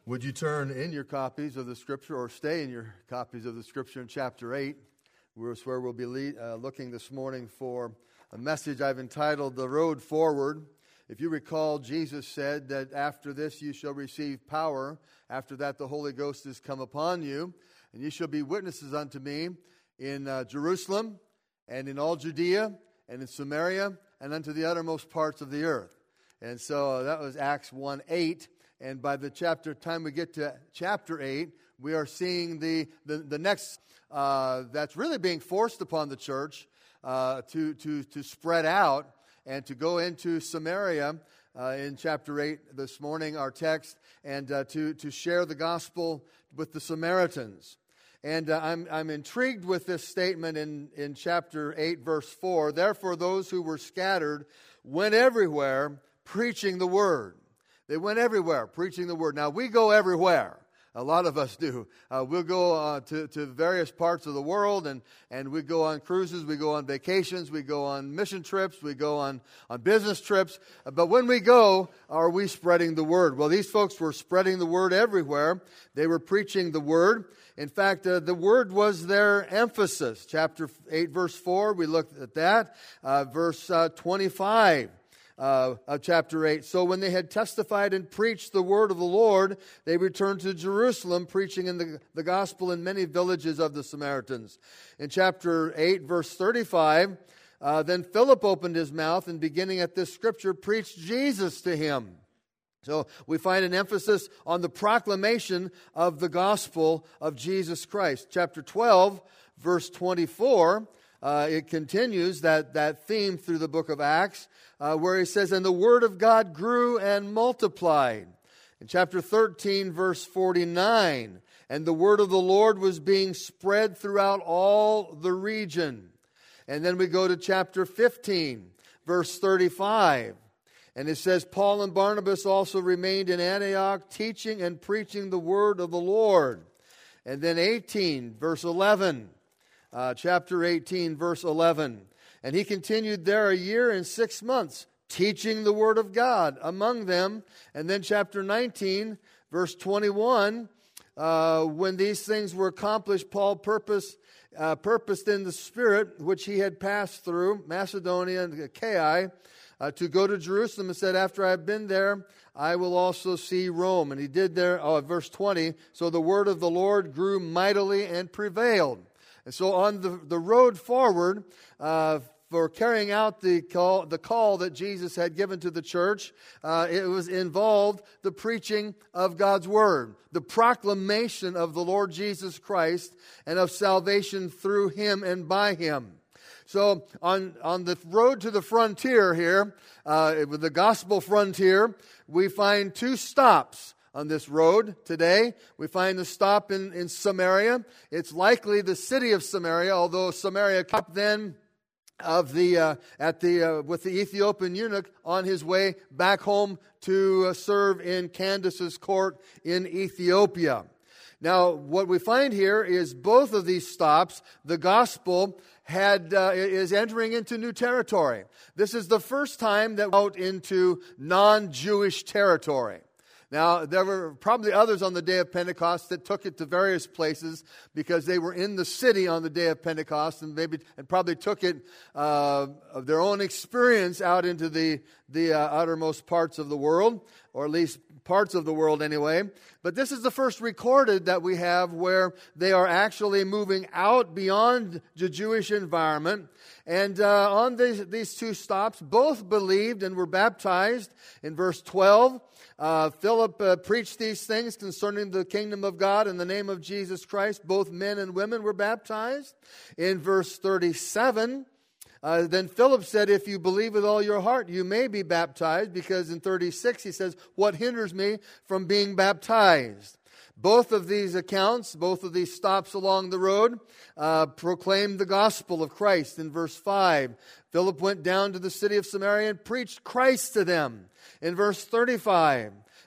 Would you turn in your copies of the Scripture or stay in your copies of the Scripture in chapter 8, where we'll be looking this morning for a message I've entitled, The Road Forward. If you recall, Jesus said that after this you shall receive power. After that the Holy Ghost is come upon you, and you shall be witnesses unto me in Jerusalem and in all Judea and in Samaria and unto the uttermost parts of the earth. And so that was Acts 1:8. And by the time we get to chapter 8, we are seeing the next that's really being forced upon the church to spread out and to go into Samaria in chapter 8 this morning, our text, and to share the gospel with the Samaritans. And I'm intrigued with this statement in chapter 8, verse 4. Therefore, those who were scattered went everywhere preaching the word. They went everywhere preaching the word. Now, we go everywhere. A lot of us do. We'll go to various parts of the world, and we go on cruises, we go on vacations, we go on mission trips, we go on business trips. But when we go, are we spreading the word? Well, these folks were spreading the word everywhere. They were preaching the word. In fact, the word was their emphasis. Chapter 8, verse 4, we looked at that. Verse 25. Of chapter 8. So when they had testified and preached the word of the Lord, they returned to Jerusalem, preaching in the gospel in many villages of the Samaritans. In chapter 8, verse 35, then Philip opened his mouth and beginning at this scripture, preached Jesus to him. So we find an emphasis on the proclamation of the gospel of Jesus Christ. Chapter 12, verse 24, it continues that theme through the book of Acts, where he says, and the word of God grew and multiplied. In chapter 13, verse 49, and the word of the Lord was being spread throughout all the region. And then we go to chapter 15, verse 35. And it says, Paul and Barnabas also remained in Antioch, teaching and preaching the word of the Lord. And then 18, verse 11. Chapter 18, verse 11. And he continued there a year and 6 months, teaching the word of God among them. And then chapter 19, verse 21, when these things were accomplished, Paul purposed in the Spirit, which he had passed through Macedonia and Achaia, to go to Jerusalem, and said, after I have been there, I will also see Rome. And he did there, verse 20, so the word of the Lord grew mightily and prevailed. And so on the road forward for carrying out the call that Jesus had given to the church, it was involved the preaching of God's word, the proclamation of the Lord Jesus Christ and of salvation through him and by him. So on the road to the frontier here, with the gospel frontier, we find two stops. On this road today, we find the stop in Samaria. It's likely the city of Samaria, although Samaria stopped then with the Ethiopian eunuch on his way back home to serve in Candace's court in Ethiopia. Now, what we find here is both of these stops, the gospel is entering into new territory. This is the first time that we're out into non-Jewish territory. Now, there were probably others on the day of Pentecost that took it to various places because they were in the city on the day of Pentecost and probably took it of their own experience out into the uttermost parts of the world, or at least parts of the world anyway. But this is the first recorded that we have where they are actually moving out beyond the Jewish environment. And on these two stops, both believed and were baptized. In verse 12, Philip preached these things concerning the kingdom of God in the name of Jesus Christ. Both men and women were baptized. In verse 37, then Philip said, if you believe with all your heart, you may be baptized. Because in 36, he says, what hinders me from being baptized? Both of these accounts, both of these stops along the road, proclaimed the gospel of Christ. In verse 5, Philip went down to the city of Samaria and preached Christ to them. In verse 35,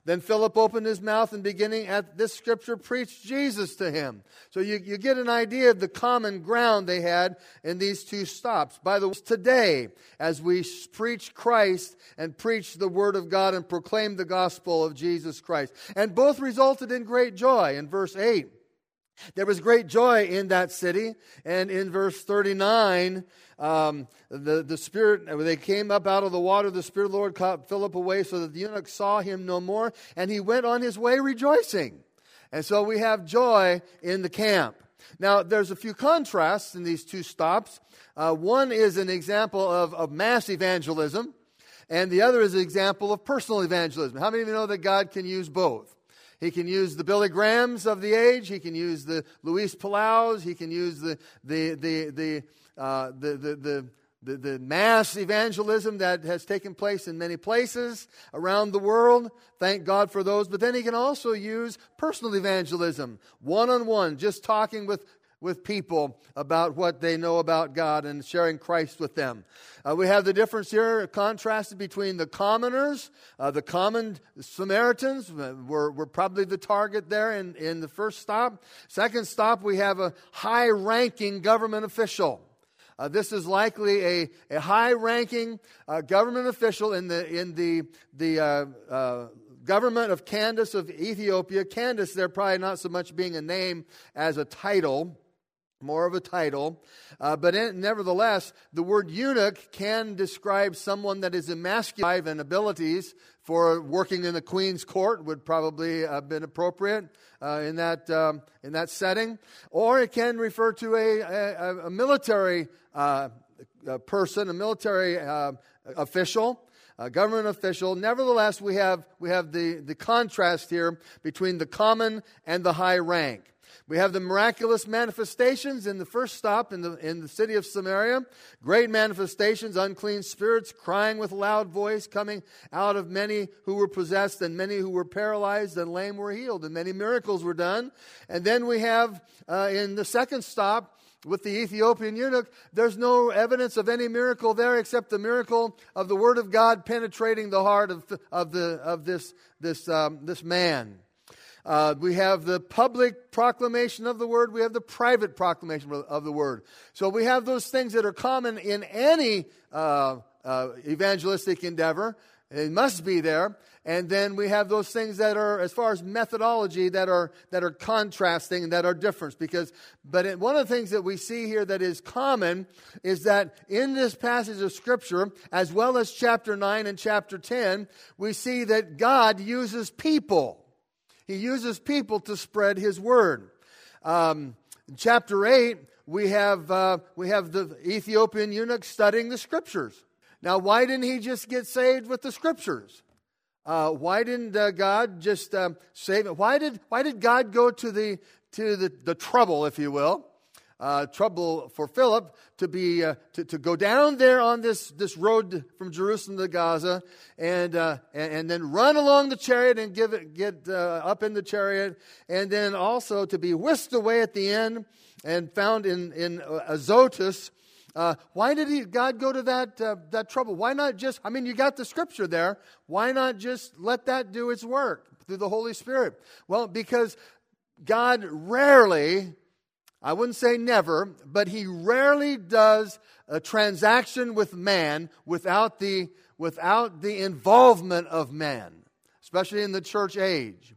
Then Philip opened his mouth and beginning at this scripture preached Jesus to him. So you get an idea of the common ground they had in these two stops. By the way, today, as we preach Christ and preach the Word of God and proclaim the gospel of Jesus Christ. And both resulted in great joy. In verse 8, there was great joy in that city. And in verse 39, the Spirit, when they came up out of the water, the Spirit of the Lord caught Philip away so that the eunuch saw him no more, and he went on his way rejoicing. And so we have joy in the camp. Now, there's a few contrasts in these two stops. One is an example of mass evangelism, and the other is an example of personal evangelism. How many of you know that God can use both? He can use the Billy Grahams of the age. He can use the Luis Palaus. He can use the mass evangelism that has taken place in many places around the world. Thank God for those. But then he can also use personal evangelism, one-on-one, just talking with people about what they know about God and sharing Christ with them. We have the difference here contrasted between the commoners, the common Samaritans were probably the target there in the first stop. Second stop, we have a high-ranking government official. This is likely a high-ranking government official in the government of Candace of Ethiopia. Candace, there probably not so much being a name as a title, more of a title. But nevertheless, the word eunuch can describe someone that is emasculated and abilities for working in the queen's court would probably have been appropriate in that setting. Or it can refer to a military person, a military official, a government official. Nevertheless, we have the contrast here between the common and the high rank. We have the miraculous manifestations in the first stop in the city of Samaria. Great manifestations, unclean spirits crying with loud voice coming out of many who were possessed, and many who were paralyzed and lame were healed, and many miracles were done. And then we have in the second stop with the Ethiopian eunuch, there's no evidence of any miracle there except the miracle of the Word of God penetrating the heart of this man. We have the public proclamation of the Word. We have the private proclamation of the Word. So we have those things that are common in any evangelistic endeavor. It must be there. And then we have those things that are, as far as methodology, that are contrasting and that are different. But one of the things that we see here that is common is that in this passage of Scripture, as well as chapter 9 and chapter 10, we see that God uses people. He uses people to spread His Word. In chapter 8, we have the Ethiopian eunuch studying the Scriptures. Now, why didn't he just get saved with the Scriptures? Why didn't God just save it? Why did God go to the trouble, if you will, trouble for Philip to go down there on this road from Jerusalem to Gaza and then run along the chariot and get up in the chariot, and then also to be whisked away at the end and found in Azotus? Why did God go to that trouble? Why not just, you got the Scripture there. Why not just let that do its work through the Holy Spirit? Well, because God rarely, I wouldn't say never, but He rarely does a transaction with man without the involvement of man, especially in the church age.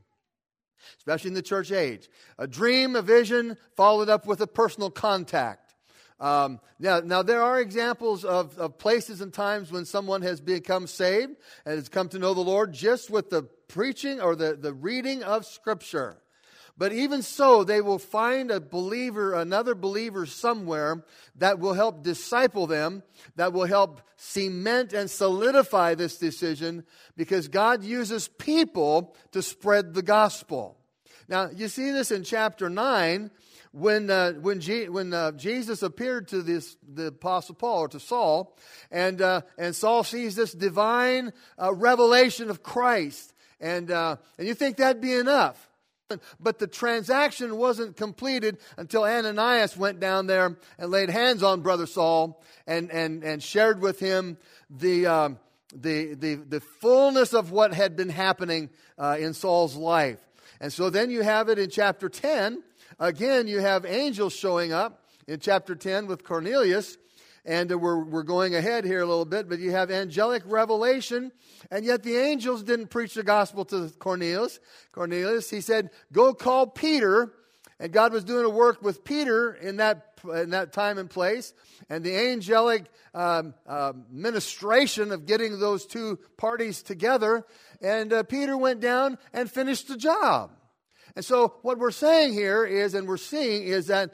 A dream, a vision, followed up with a personal contact. Now there are examples of places and times when someone has become saved and has come to know the Lord just with the preaching or the reading of Scripture. But even so, they will find another believer somewhere that will help disciple them, that will help cement and solidify this decision, because God uses people to spread the gospel. Now, you see this in chapter 9, when Jesus appeared to the Apostle Paul, or to Saul, and Saul sees this divine revelation of Christ, and you think that'd be enough. But the transaction wasn't completed until Ananias went down there and laid hands on Brother Saul and shared with him the the fullness of what had been happening in Saul's life. And so then you have it in chapter 10. Again, you have angels showing up in chapter 10 with Cornelius. And we're going ahead here a little bit, but you have angelic revelation, and yet the angels didn't preach the gospel to Cornelius. He said, go call Peter, and God was doing a work with Peter in that time and place, and the angelic ministration of getting those two parties together, and Peter went down and finished the job. And so what we're saying here is, and we're seeing, is that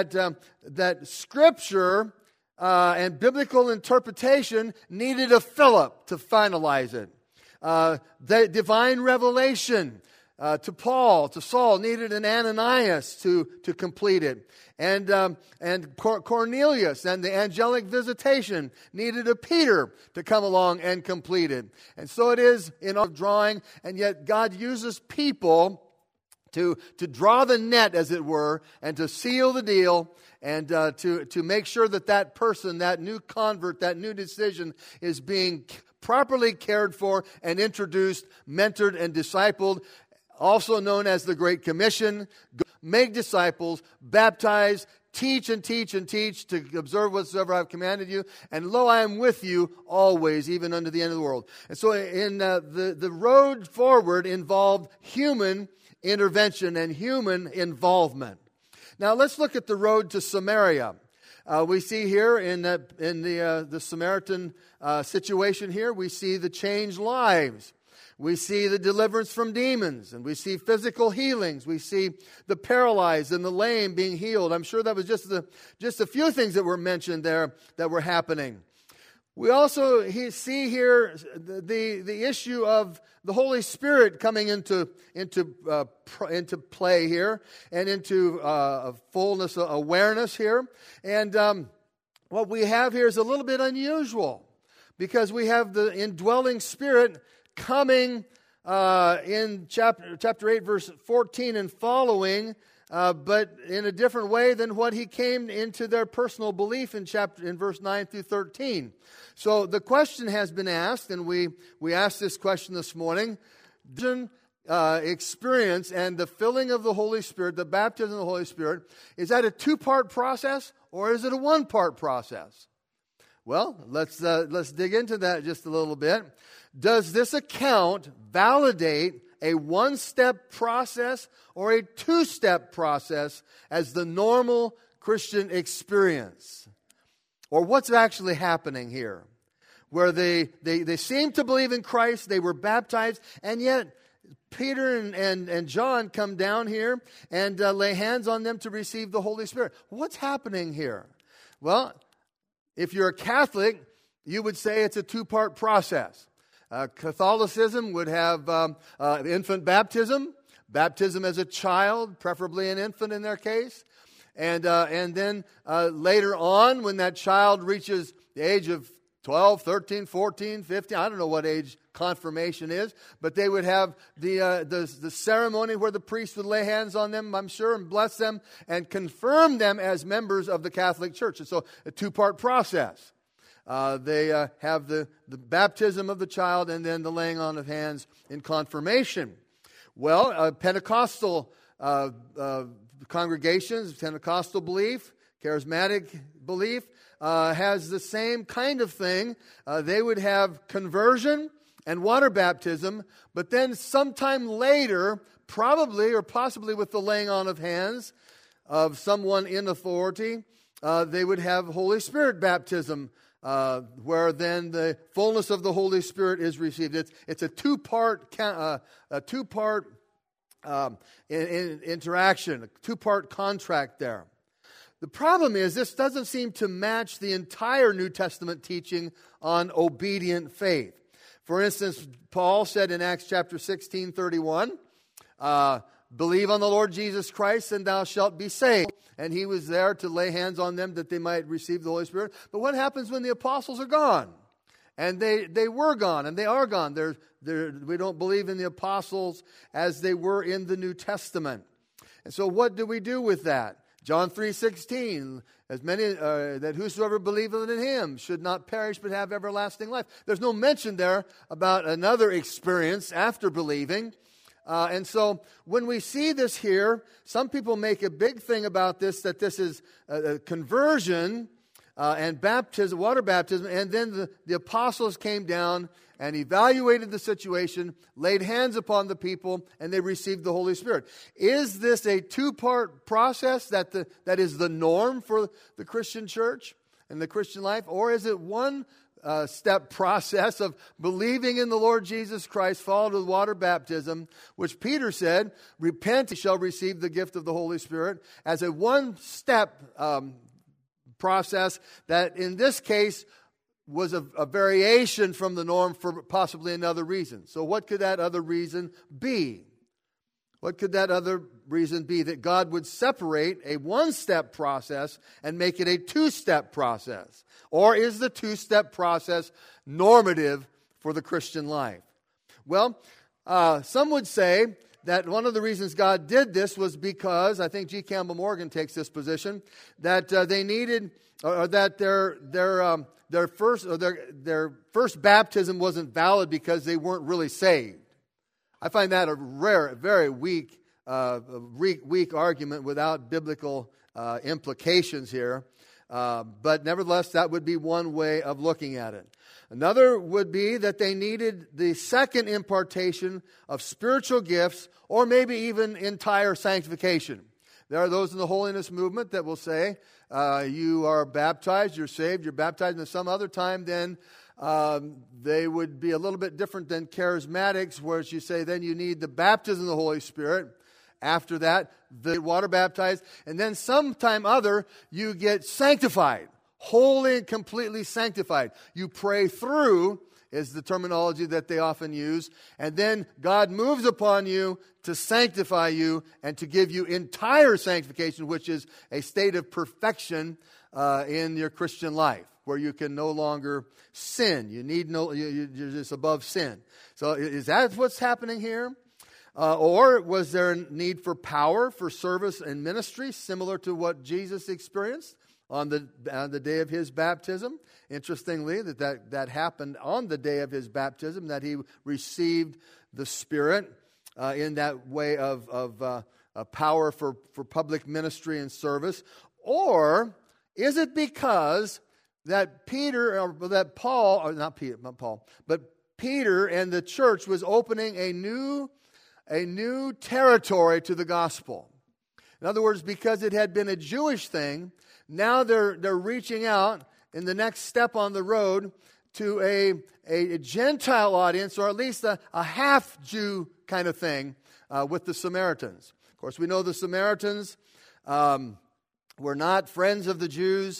Scripture and biblical interpretation needed a Philip to finalize it. The divine revelation to Saul needed an Ananias to complete it. And Cornelius and the angelic visitation needed a Peter to come along and complete it. And so it is in our drawing, and yet God uses people to draw the net, as it were, and to seal the deal, and to make sure that person, that new convert, that new decision is being properly cared for and introduced, mentored, and discipled, also known as the Great Commission. Make disciples, baptize, teach and teach and teach, to observe whatsoever I have commanded you. And lo, I am with you always, even unto the end of the world. And so in the road forward involved human intervention and human involvement. Now let's look at the road to Samaria. We see here in the Samaritan situation here, we see the changed lives. We see the deliverance from demons, and we see physical healings. We see the paralyzed and the lame being healed. I'm sure that was just a few things that were mentioned there that were happening. We also see here the issue of the Holy Spirit coming into play here, and into fullness awareness here. And what we have here is a little bit unusual, because we have the indwelling Spirit coming in chapter 8, verse 14 and following, but in a different way than what he came into their personal belief in verse 9 through 13. So the question has been asked, and we asked this question this morning: experience and the filling of the Holy Spirit, the baptism of the Holy Spirit, is that a two-part process, or is it a one-part process? Well, let's dig into that just a little bit. Does this account validate a one-step process or a two-step process as the normal Christian experience? Or what's actually happening here? Where they seem to believe in Christ, they were baptized, and yet Peter and John come down here and lay hands on them to receive the Holy Spirit. What's happening here? Well, if you're a Catholic, you would say it's a two-part process. Catholicism would have infant baptism as a child, preferably an infant in their case. And then later on, when that child reaches the age of 12, 13, 14, 15, I don't know what age confirmation is, but they would have the ceremony where the priest would lay hands on them, I'm sure, and bless them and confirm them as members of the Catholic Church. And so a two-part process. They have the baptism of the child and then the laying on of hands in confirmation. Well, Pentecostal congregations, Pentecostal belief, charismatic belief, has the same kind of thing. They would have conversion and water baptism, but then sometime later, probably or possibly with the laying on of hands of someone in authority, they would have Holy Spirit baptism, where then the fullness of the Holy Spirit is received. It's a two-part interaction, a two-part contract there. The problem is this doesn't seem to match the entire New Testament teaching on obedient faith. For instance, Paul said in Acts chapter 16:31, believe on the Lord Jesus Christ and thou shalt be saved. And he was there to lay hands on them that they might receive the Holy Spirit. But what happens when the apostles are gone? And they were gone, and they are gone. We don't believe in the apostles as they were in the New Testament. And so what do we do with that? John 3:16, as many that whosoever believeth in him should not perish but have everlasting life. There's no mention there about another experience after believing. And so when we see this here, some people make a big thing about this, that this is a conversion and baptism, water baptism, and then the apostles came down and evaluated the situation, laid hands upon the people, and they received the Holy Spirit. Is this a two-part process that is the norm for the Christian church and the Christian life? Or is it one step process of believing in the Lord Jesus Christ, followed with water baptism, which Peter said, repent, you shall receive the gift of the Holy Spirit, as a one-step process that in this case was a variation from the norm for possibly another reason. So what could that other reason be? What could that other reason be? That God would separate a one-step process and make it a two-step process? Or is the two-step process normative for the Christian life? Well, some would say that one of the reasons God did this was because, I think G. Campbell Morgan takes this position, that they needed, or that their first baptism wasn't valid because they weren't really saved. I find that a very weak argument without biblical implications here. But nevertheless, that would be one way of looking at it. Another would be that they needed the second impartation of spiritual gifts, or maybe even entire sanctification. There are those in the holiness movement that will say, you are baptized, you're saved, you're baptized, and some other time then they would be a little bit different than charismatics, whereas you say then you need the baptism of the Holy Spirit. After that, the water baptized, and then sometime other you get sanctified, wholly and completely sanctified. You pray through, is the terminology that they often use, and then God moves upon you to sanctify you and to give you entire sanctification, which is a state of perfection in your Christian life, where you can no longer sin. You're just above sin. So is that what's happening here? Or was there a need for power for service and ministry, similar to what Jesus experienced on the day of his baptism? Interestingly, that happened on the day of his baptism, that he received the Spirit in that way of power for public ministry and service. Or is it because that Peter and the church was opening a new territory to the gospel? In other words, because it had been a Jewish thing, now they're reaching out in the next step on the road to a Gentile audience, or at least a half-Jew kind of thing with the Samaritans. Of course, we know the Samaritans were not friends of the Jews.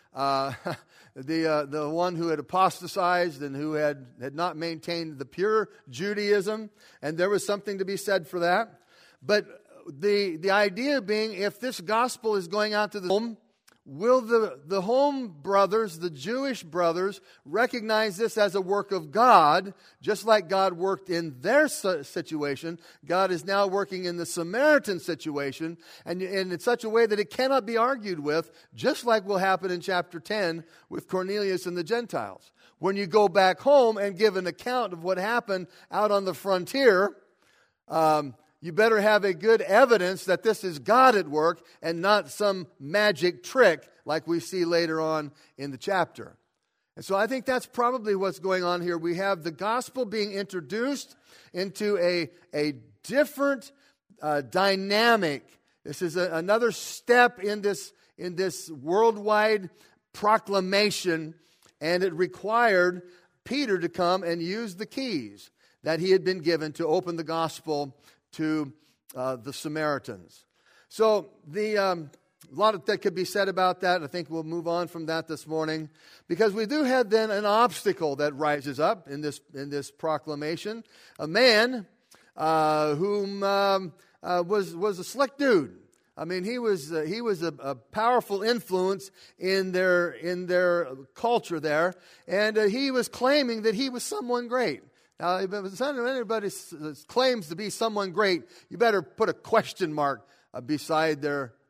The one who had apostatized and who had not maintained the pure Judaism, and there was something to be said for that. But the idea being, if this gospel is going out to the home, will the home brothers, the Jewish brothers, recognize this as a work of God, just like God worked in their situation? God is now working in the Samaritan situation, and in such a way that it cannot be argued with, just like will happen in chapter 10 with Cornelius and the Gentiles. When you go back home and give an account of what happened out on the frontier, you better have a good evidence that this is God at work and not some magic trick like we see later on in the chapter. And so I think that's probably what's going on here. We have the gospel being introduced into a different dynamic. This is another step in this worldwide proclamation, and it required Peter to come and use the keys that he had been given to open the gospel to the Samaritans. So a lot that could be said about that. I think we'll move on from that this morning, because we do have then an obstacle that rises up in this proclamation. A man whom was a slick dude. I mean, he was a powerful influence in their culture there, and he was claiming that he was someone great. Now, if anybody claims to be someone great, you better put a question mark beside their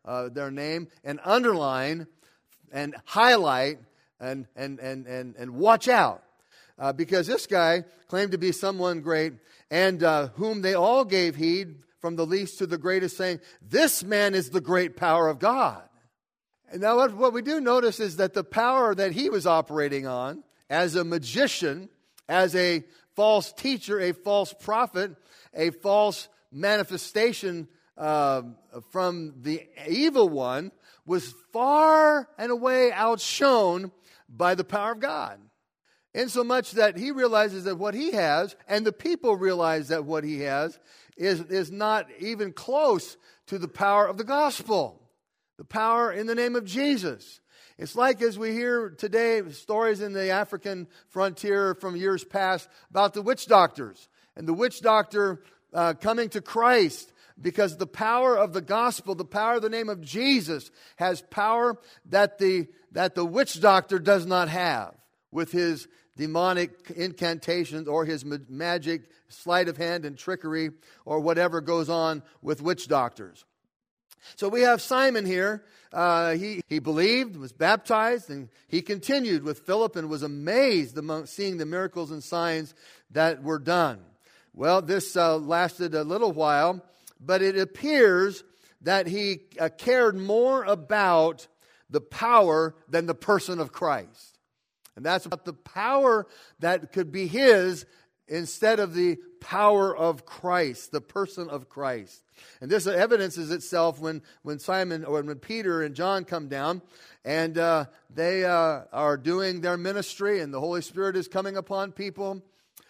their name and underline and highlight and watch out. Because this guy claimed to be someone great, and whom they all gave heed, from the least to the greatest, saying, "This man is the great power of God." And now what we do notice is that the power that he was operating on as a magician, as a false teacher, a false prophet, a false manifestation from the evil one, was far and away outshone by the power of God. Insomuch that he realizes that what he has, and the people realize that what he has, is not even close to the power of the gospel. The power in the name of Jesus. It's like, as we hear today, stories in the African frontier from years past about the witch doctors. And the witch doctor coming to Christ, because the power of the gospel, the power of the name of Jesus, has power that the witch doctor does not have with his demonic incantations or his magic sleight of hand and trickery or whatever goes on with witch doctors. So we have Simon here. He believed, was baptized, and he continued with Philip and was amazed among seeing the miracles and signs that were done. Well, this lasted a little while, but it appears that he cared more about the power than the person of Christ. And that's about the power that could be his instead of the power of Christ, the person of Christ. And this evidences itself when Simon, or when Peter and John come down, and they are doing their ministry, and the Holy Spirit is coming upon people.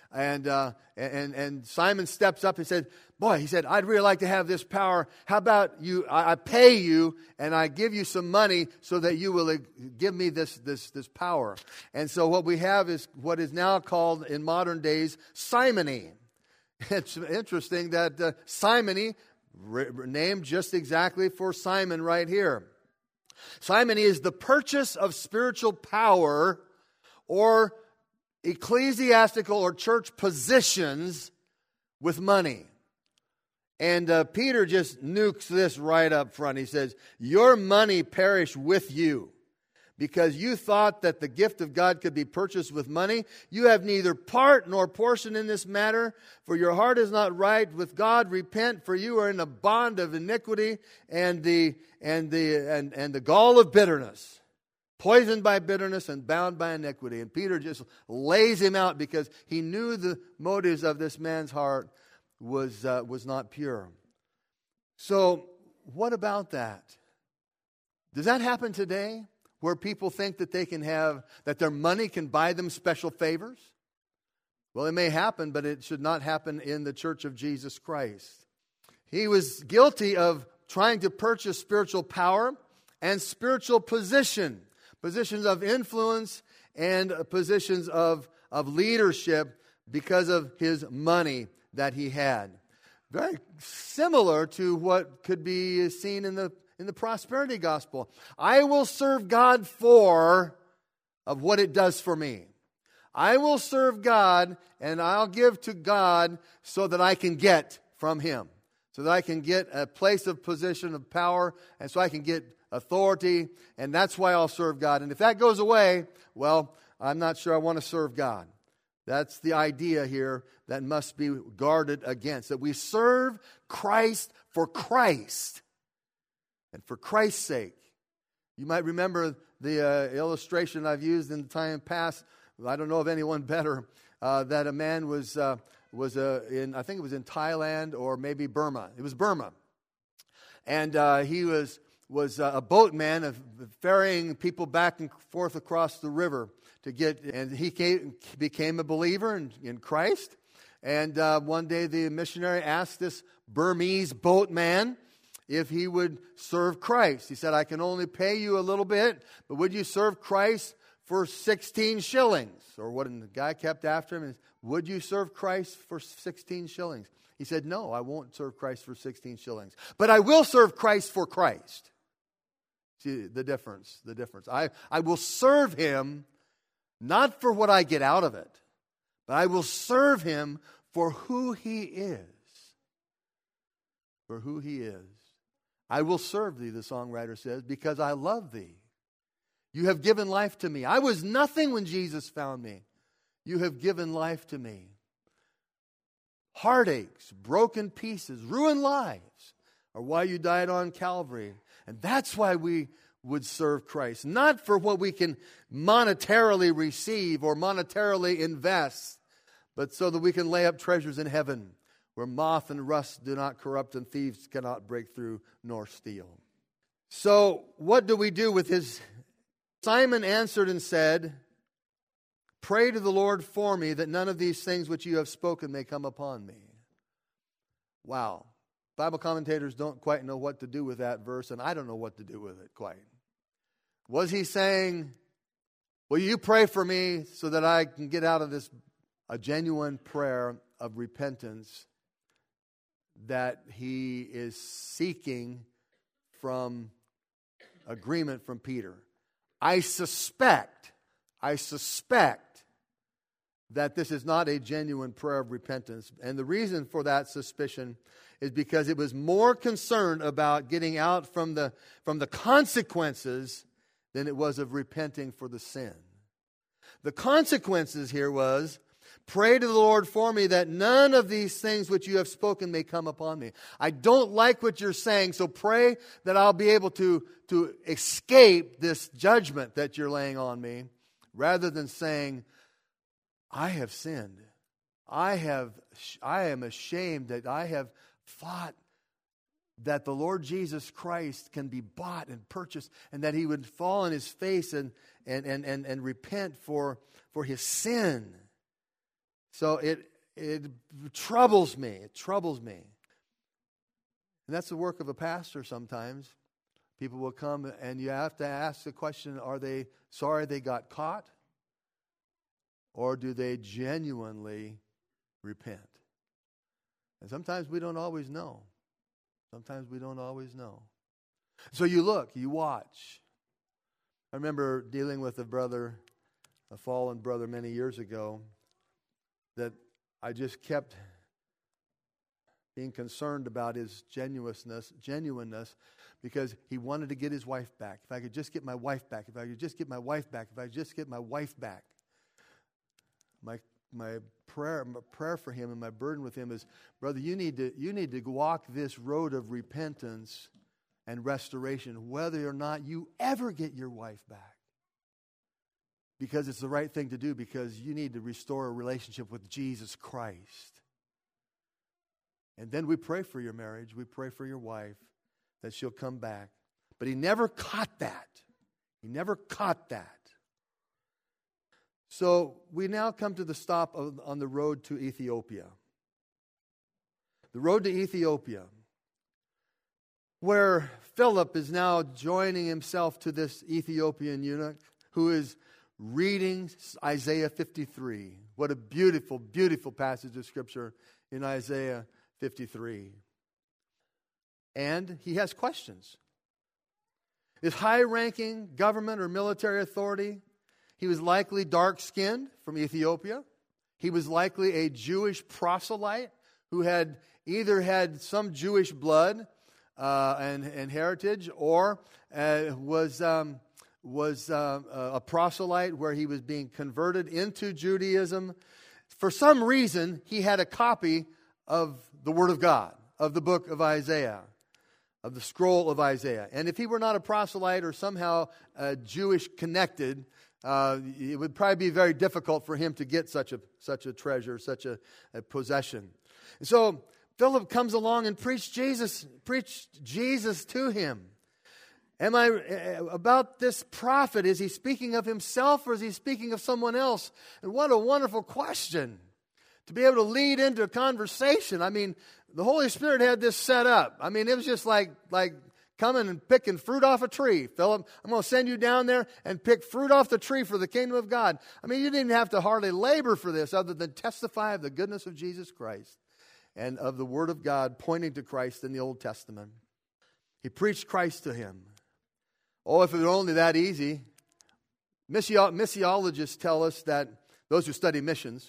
And Simon steps up and said, "Boy," he said, "I'd really like to have this power. How about you? I pay you, and I give you some money so that you will give me this power." And so what we have is what is now called in modern days simony. It's interesting that simony, named just exactly for Simon right here. Simony is the purchase of spiritual power or ecclesiastical or church positions with money. And Peter just nukes this right up front. He says, "Your money perish with you, because you thought that the gift of God could be purchased with money. You have neither part nor portion in this matter, for your heart is not right with God. Repent, for you are in a bond of iniquity and the gall of bitterness. Poisoned by bitterness and bound by iniquity." And Peter just lays him out because he knew the motives of this man's heart was not pure. So what about that? Does that happen today, where people think that that their money can buy them special favors? Well, it may happen, but it should not happen in the Church of Jesus Christ. He was guilty of trying to purchase spiritual power and spiritual positions of influence and positions of leadership because of his money that he had. Very similar to what could be seen in the prosperity gospel. I will serve God of what it does for me. I will serve God, and I'll give to God so that I can get from him, so that I can get a place of position of power, and so I can get authority, and that's why I'll serve God. And if that goes away, well, I'm not sure I want to serve God. That's the idea here that must be guarded against, that we serve Christ for Christ and for Christ's sake. You might remember the illustration I've used in the time past. I don't know of anyone better, that a man was in, I think it was in Thailand or maybe Burma. It was Burma. And he was a boatman ferrying people back and forth across the river and he became a believer in Christ. And one day the missionary asked this Burmese boatman if he would serve Christ. He said, "I can only pay you a little bit, but would you serve Christ for 16 shillings? Or what? And the guy kept after him and, "Would you serve Christ for 16 shillings? He said, "No, I won't serve Christ for 16 shillings. But I will serve Christ for Christ." See the difference. I will serve him not for what I get out of it, but I will serve him for who he is. For who he is. I will serve thee, the songwriter says, because I love thee. You have given life to me. I was nothing when Jesus found me. You have given life to me. Heartaches, broken pieces, ruined lives are why you died on Calvary. And that's why we would serve Christ. Not for what we can monetarily receive or monetarily invest, but so that we can lay up treasures in heaven where moth and rust do not corrupt and thieves cannot break through nor steal. So what do we do with his? Simon answered and said, pray to the Lord for me that none of these things which you have spoken may come upon me. Wow. Bible commentators don't quite know what to do with that verse, and I don't know what to do with it quite. Was he saying, will you pray for me so that I can get out of this a genuine prayer of repentance that he is seeking from agreement from Peter? I suspect that this is not a genuine prayer of repentance. And the reason for that suspicion is because it was more concerned about getting out from the consequences than it was of repenting for the sin. The consequences here was, pray to the Lord for me that none of these things which you have spoken may come upon me. I don't like what you're saying, so pray that I'll be able to escape this judgment that you're laying on me, rather than saying, I have sinned. I am ashamed that I have thought that the Lord Jesus Christ can be bought and purchased, and that he would fall on his face and repent for his sin. So it troubles me. It troubles me. And that's the work of a pastor sometimes. People will come and you have to ask the question, are they sorry they got caught? Or do they genuinely repent? And sometimes we don't always know. Sometimes we don't always know. So you look, you watch. I remember dealing with a fallen brother many years ago, that I just kept being concerned about his genuineness, because he wanted to get his wife back. If I could just get my wife back, if I could just get my wife back, if I could just get my wife back. My prayer for him and my burden with him is, brother, you need to walk this road of repentance and restoration, whether or not you ever get your wife back. Because it's the right thing to do, because you need to restore a relationship with Jesus Christ. And then we pray for your marriage. We pray for your wife that she'll come back. But he never caught that. He never caught that. So we now come to the stop on the road to Ethiopia. The road to Ethiopia, where Philip is now joining himself to this Ethiopian eunuch who is reading Isaiah 53. What a beautiful, beautiful passage of Scripture in Isaiah 53. And he has questions. His high-ranking government or military authority, he was likely dark-skinned from Ethiopia. He was likely a Jewish proselyte who had either had some Jewish blood and heritage, or was a proselyte where he was being converted into Judaism. For some reason, he had a copy of the Word of God, of the book of Isaiah, of the scroll of Isaiah. And if he were not a proselyte or somehow Jewish connected, it would probably be very difficult for him to get such a treasure, such a possession. And so Philip comes along and preached Jesus to him. About this prophet, is he speaking of himself or is he speaking of someone else? And what a wonderful question to be able to lead into a conversation. I mean, the Holy Spirit had this set up. I mean, it was just like coming and picking fruit off a tree. Philip, I'm going to send you down there and pick fruit off the tree for the kingdom of God. I mean, you didn't have to hardly labor for this other than testify of the goodness of Jesus Christ and of the Word of God pointing to Christ in the Old Testament. He preached Christ to him. Oh, if it were only that easy. Missiologists tell us that, those who study missions,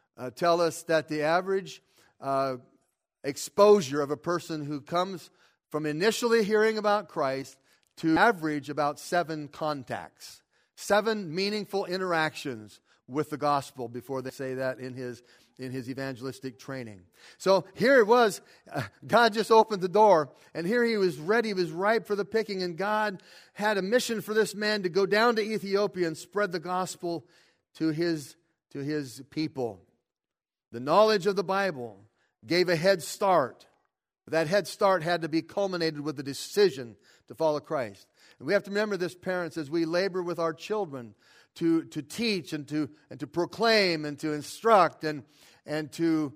tell us that the average exposure of a person who comes from initially hearing about Christ to average about 7 contacts, 7 meaningful interactions with the gospel before they say that in his evangelistic training. So here it was, God just opened the door, and here he was ready, he was ripe for the picking, and God had a mission for this man to go down to Ethiopia and spread the gospel to his people. The knowledge of the Bible gave a head start. That head start had to be culminated with the decision to follow Christ. And we have to remember this, parents, as we labor with our children to teach and to proclaim and to instruct and to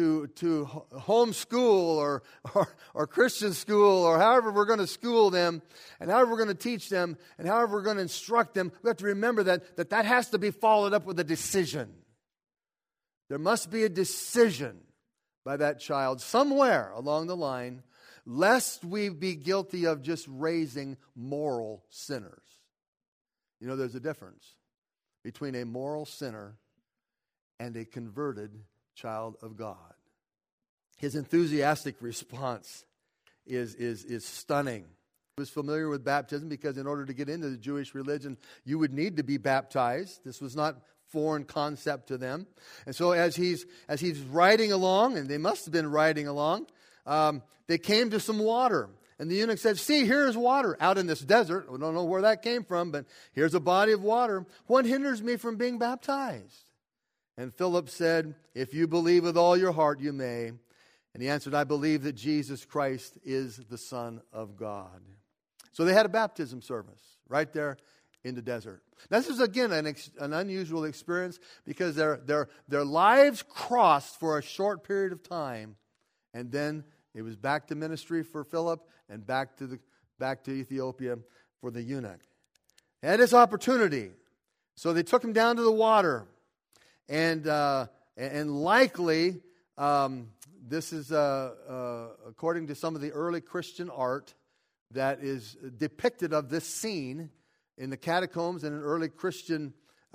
homeschool or Christian school, or however we're going to school them and however we're going to teach them and however we're going to instruct them. We have to remember that has to be followed up with a decision. There must be a decision by that child somewhere along the line, lest we be guilty of just raising moral sinners. You know, there's a difference between a moral sinner and a converted child of God. His enthusiastic response is stunning. He was familiar with baptism because in order to get into the Jewish religion, you would need to be baptized. This was not foreign concept to them. And so as he's riding along, and they must have been riding along, they came to some water. And the eunuch said, "See, here's water out in this desert." We don't know where that came from, but here's a body of water. What hinders me from being baptized? And Philip said, "If you believe with all your heart, you may." And he answered, "I believe that Jesus Christ is the Son of God." So they had a baptism service right there in the desert. Now, this is, again, an unusual experience because their lives crossed for a short period of time, and then it was back to ministry for Philip and back to Ethiopia for the eunuch. He had his opportunity, so they took him down to the water, and likely this is according to some of the early Christian art that is depicted of this scene in the catacombs and in early Christian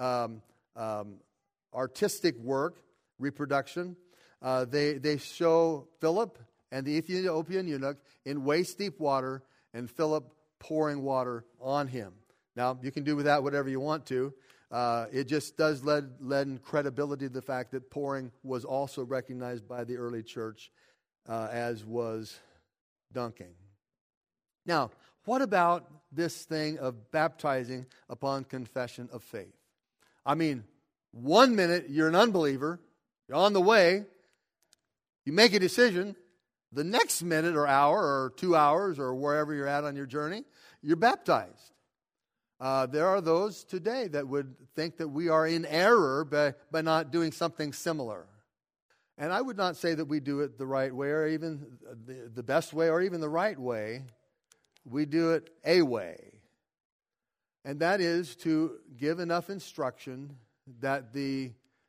artistic work, reproduction. They show Philip and the Ethiopian eunuch in waist-deep water, and Philip pouring water on him. Now, you can do with that whatever you want to. It just does lend credibility to the fact that pouring was also recognized by the early church, as was dunking. Now, what about this thing of baptizing upon confession of faith? I mean, 1 minute you're an unbeliever, you're on the way, you make a decision. The next minute or hour or 2 hours or wherever you're at on your journey, you're baptized. There are those today that would think that we are in error by not doing something similar. And I would not say that we do it the right way or even the best way or even the right way. We do it a way. And that is to give enough instruction that the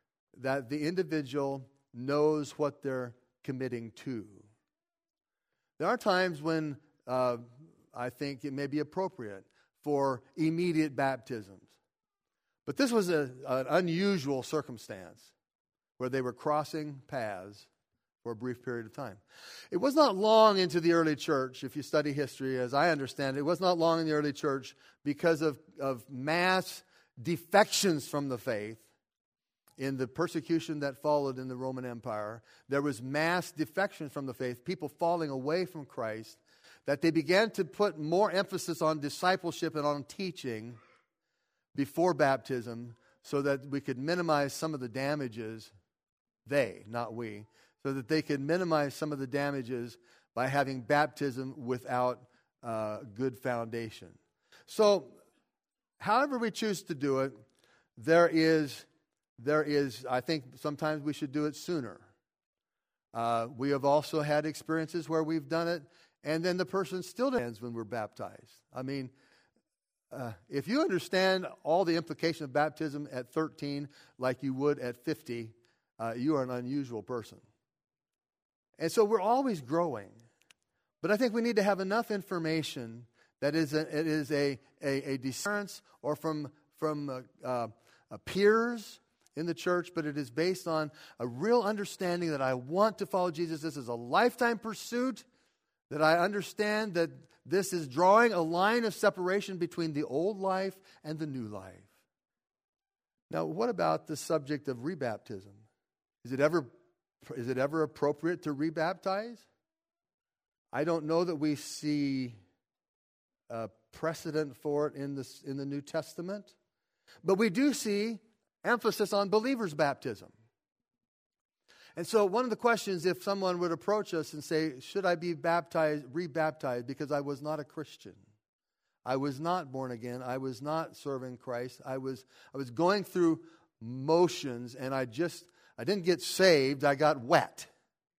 individual knows what they're committing to. There are times when I think it may be appropriate for immediate baptisms. But this was an unusual circumstance where they were crossing paths for a brief period of time. It was not long into the early church, if you study history, as I understand it, it was not long in the early church because of mass defections from the faith. In the persecution that followed in the Roman Empire, there was mass defection from the faith, people falling away from Christ, that they began to put more emphasis on discipleship and on teaching before baptism so that we could minimize some of the damages, not we, so that they could minimize some of the damages by having baptism without good foundation. So, however we choose to do it, there is, I think sometimes we should do it sooner. We have also had experiences where we've done it, and then the person still stands when we're baptized. I mean, if you understand all the implication of baptism at 13 like you would at 50, you are an unusual person. And so we're always growing. But I think we need to have enough information that it is a discernment or from peers in the church, but it is based on a real understanding that I want to follow Jesus. This is a lifetime pursuit, that I understand that this is drawing a line of separation between the old life and the new life. Now, what about the subject of rebaptism? Is it ever appropriate to rebaptize? I don't know that we see a precedent for it in the New Testament, but we do see emphasis on believers' baptism. And so one of the questions, if someone would approach us and say, should I be rebaptized because I was not a Christian? I was not born again. I was not serving Christ. I was going through motions, and I didn't get saved. I got wet.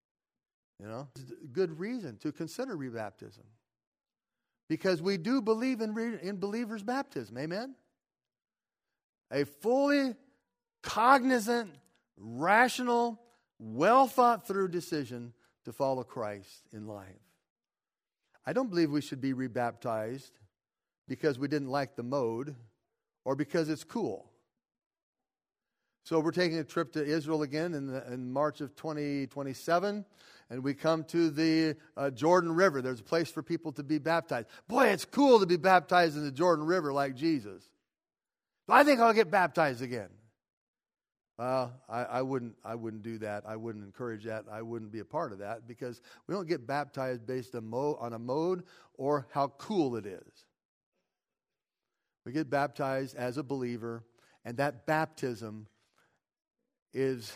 Good reason to consider rebaptism, because we do believe in believers' baptism. Amen. A fully cognizant, rational, well thought through decision to follow Christ in life. I don't believe we should be rebaptized because we didn't like the mode or because it's cool. So we're taking a trip to Israel again in March of 2027, and we come to the Jordan River. There's a place for people to be baptized. Boy, it's cool to be baptized in the Jordan River like Jesus. I think I'll get baptized again. I wouldn't do that. I wouldn't encourage that. I wouldn't be a part of that, because we don't get baptized based on a mode or how cool it is. We get baptized as a believer, and that baptism is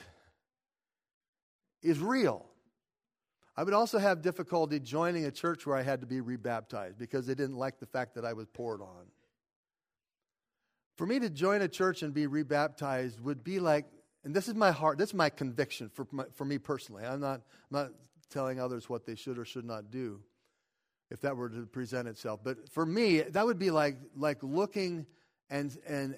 real. I would also have difficulty joining a church where I had to be rebaptized because they didn't like the fact that I was poured on. For me to join a church and be rebaptized would be like, and this is my heart, this is my conviction for me personally. I'm not telling others what they should or should not do if that were to present itself. But for me, that would be like looking and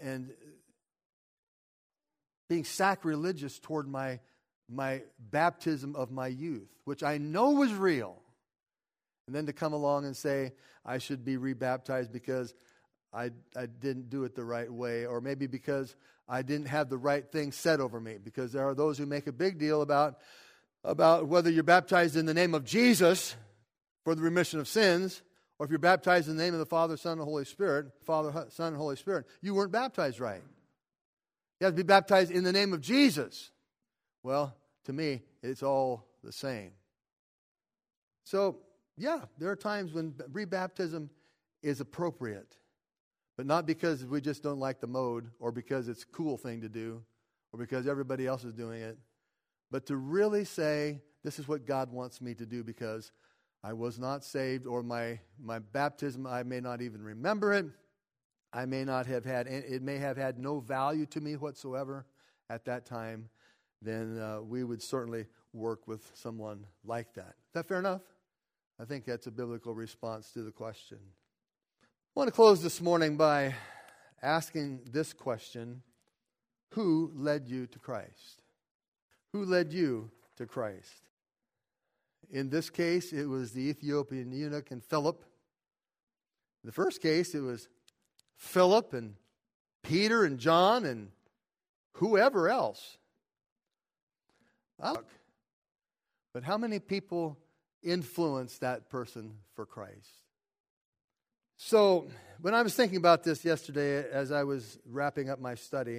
being sacrilegious toward my baptism of my youth, which I know was real. And then to come along and say I should be rebaptized because I didn't do it the right way, or maybe because I didn't have the right thing said over me, because there are those who make a big deal about whether you're baptized in the name of Jesus for the remission of sins, or if you're baptized in the name of the Father, Son, and Holy Spirit, Father, Son, and Holy Spirit, you weren't baptized right. You have to be baptized in the name of Jesus. Well, to me, it's all the same. So, yeah, there are times when rebaptism is appropriate, but not because we just don't like the mode, or because it's a cool thing to do, or because everybody else is doing it, but to really say, this is what God wants me to do, because I was not saved, or my baptism, I may not even remember it. I may not have had, it may have had no value to me whatsoever at that time. Then we would certainly work with someone like that. Is that fair enough? I think that's a biblical response to the question. I want to close this morning by asking this question: who led you to Christ? Who led you to Christ? In this case, it was the Ethiopian eunuch and Philip. In the first case, it was Philip and Peter and John and whoever else. But how many people influenced that person for Christ? So, when I was thinking about this yesterday as I was wrapping up my study,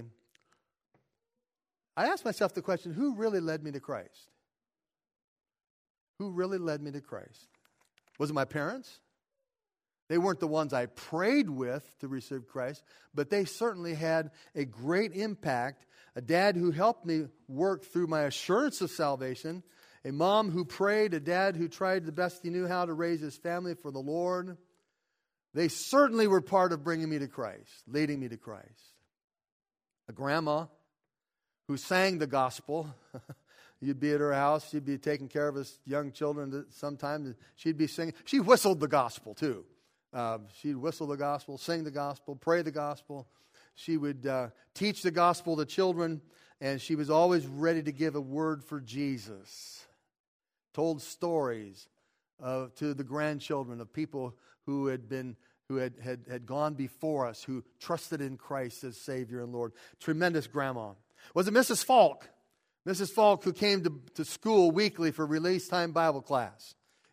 I asked myself the question, who really led me to Christ? Who really led me to Christ? Was it my parents? They weren't the ones I prayed with to receive Christ, but they certainly had a great impact. A dad who helped me work through my assurance of salvation, a mom who prayed, a dad who tried the best he knew how to raise his family for the Lord. They certainly were part of bringing me to Christ, leading me to Christ. A grandma who sang the gospel. You'd be at her house, she'd be taking care of us young children sometimes, she'd be singing. She whistled the gospel too. She'd whistle the gospel, sing the gospel, pray the gospel. She would teach the gospel to children, and she was always ready to give a word for Jesus. Told stories to the grandchildren of people who had gone before us, who trusted in Christ as Savior and Lord. Tremendous grandma. Was it Mrs. Falk? Mrs. Falk, who came to school weekly for release time Bible class.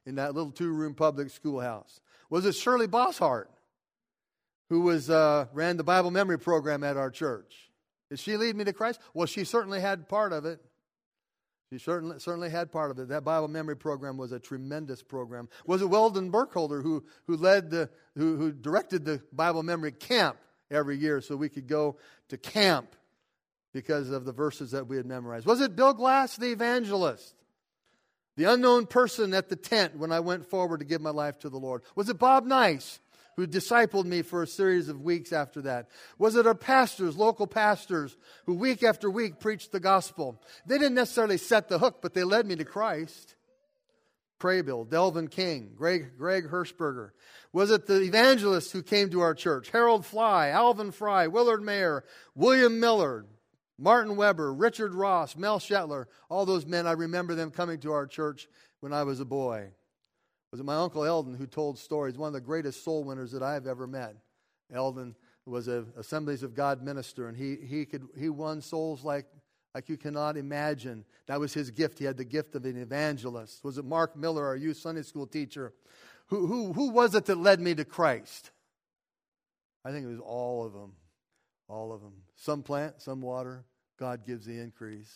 in that little 2-room public schoolhouse? Was it Shirley Bosshart, who ran the Bible memory program at our church? Did she lead me to Christ? Well, she certainly had part of it. She certainly had part of it. That Bible memory program was a tremendous program. Was it Weldon Burkholder who directed the Bible memory camp every year so we could go to camp because of the verses that we had memorized? Was it Bill Glass, the evangelist, the unknown person at the tent when I went forward to give my life to the Lord? Was it Bob Nice, who discipled me for a series of weeks after that? Was it our pastors, local pastors, who week after week preached the gospel? They didn't necessarily set the hook, but they led me to Christ. Praybill, Delvin King, Greg Hirschberger. Was it the evangelists who came to our church? Harold Fly, Alvin Fry, Willard Mayer, William Miller, Martin Weber, Richard Ross, Mel Shetler. All those men, I remember them coming to our church when I was a boy. Was it my Uncle Eldon who told stories? One of the greatest soul winners that I have ever met. Eldon was an Assemblies of God minister, and he won souls like you cannot imagine. That was his gift. He had the gift of an evangelist. Was it Mark Miller, our youth Sunday school teacher? Who was it that led me to Christ? I think it was all of them. All of them. Some plant, some water. God gives the increase.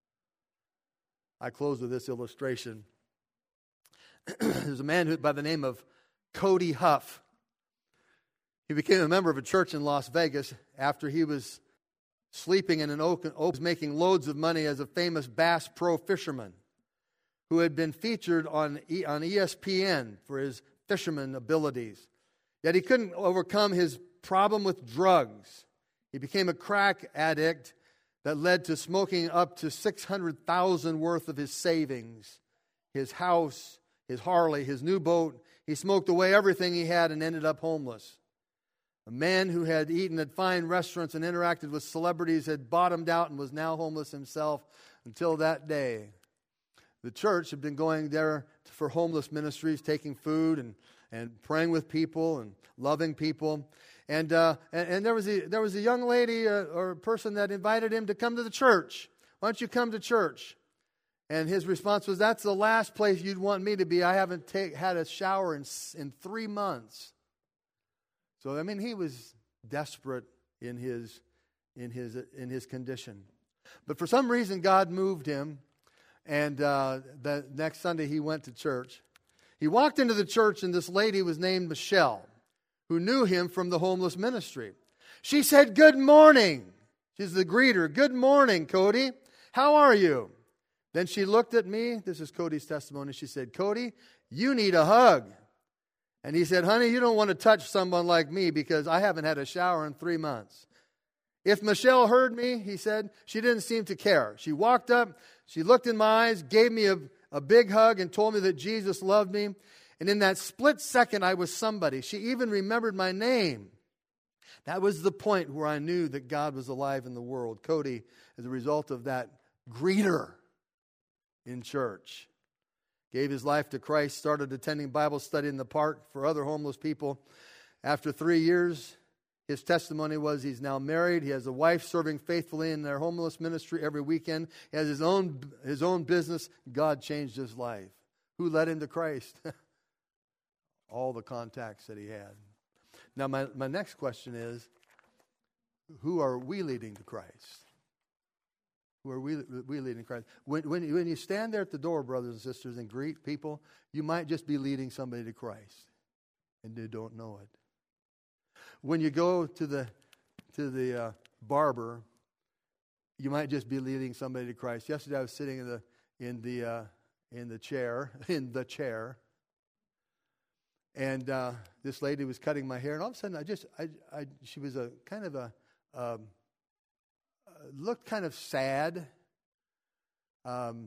I close with this illustration. There's a man by the name of Cody Huff. He became a member of a church in Las Vegas after he was sleeping in an open, making loads of money as a famous Bass Pro fisherman who had been featured on ESPN for his fisherman abilities. Yet he couldn't overcome his problem with drugs. He became a crack addict that led to smoking up to $600,000 worth of his savings, his house, his Harley, his new boat. He smoked away everything he had and ended up homeless. A man who had eaten at fine restaurants and interacted with celebrities had bottomed out and was now homeless himself until that day. The church had been going there for homeless ministries, taking food and praying with people and loving people. And there was a young lady or person that invited him to come to the church. Why don't you come to church? And his response was, that's the last place you'd want me to be. I haven't had a shower in 3 months. So, I mean, he was desperate in his condition. But for some reason, God moved him. And the next Sunday, he went to church. He walked into the church, and this lady was named Michelle, who knew him from the homeless ministry. She said, good morning. She's the greeter. Good morning, Cody. How are you? Then she looked at me. This is Cody's testimony. She said, Cody, you need a hug. And he said, honey, you don't want to touch someone like me because I haven't had a shower in 3 months. If Michelle heard me, he said, she didn't seem to care. She walked up, she looked in my eyes, gave me a big hug and told me that Jesus loved me. And in that split second, I was somebody. She even remembered my name. That was the point where I knew that God was alive in the world. Cody, as a result of that greeter in church, gave his life to Christ, started attending Bible study in the park for other homeless people. After 3 years, his testimony was he's now married. He has a wife serving faithfully in their homeless ministry every weekend. He has his own business. God changed his life. Who led him to Christ? All the contacts that he had. Now, my next question is, who are we leading to Christ? Who are we leading to Christ? When you stand there at the door, brothers and sisters, and greet people, you might just be leading somebody to Christ, and they don't know it. When you go to the barber, you might just be leading somebody to Christ. Yesterday, I was sitting in the chair, and this lady was cutting my hair, and all of a sudden, she was a kind of a looked kind of sad. Don't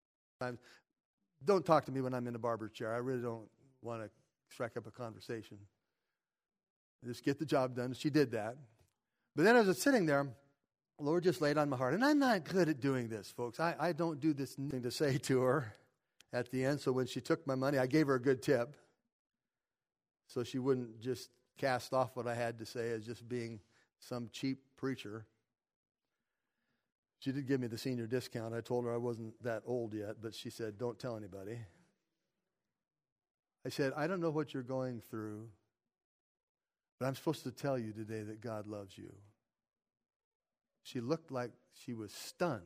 talk to me when I'm in the barber's chair. I really don't want to strike up a conversation. Just get the job done. She did that. But then as I was sitting there, the Lord just laid on my heart. And I'm not good at doing this, folks. I don't do this thing to say to her at the end. So when she took my money, I gave her a good tip, so she wouldn't just cast off what I had to say as just being some cheap preacher. She did give me the senior discount. I told her I wasn't that old yet, but she said, don't tell anybody. I said, I don't know what you're going through, but I'm supposed to tell you today that God loves you. She looked like she was stunned.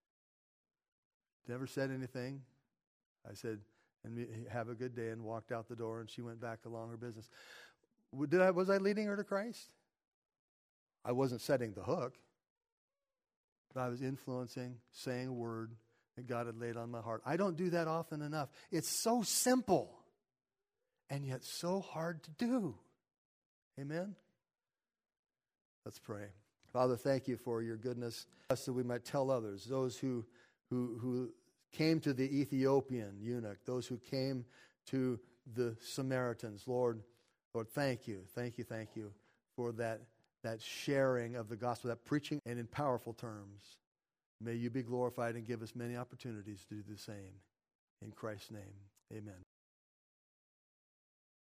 Never said anything. I said, and have a good day, and walked out the door, and she went back along her business. Was I leading her to Christ? I wasn't setting the hook, but I was influencing, saying a word that God had laid on my heart. I don't do that often enough. It's so simple, and yet so hard to do. Amen? Let's pray. Father, thank you for your goodness, so we might tell others, those who came to the Ethiopian eunuch, those who came to the Samaritans. Lord, thank you for that sharing of the gospel, that preaching, and in powerful terms. May you be glorified and give us many opportunities to do the same. In Christ's name, amen.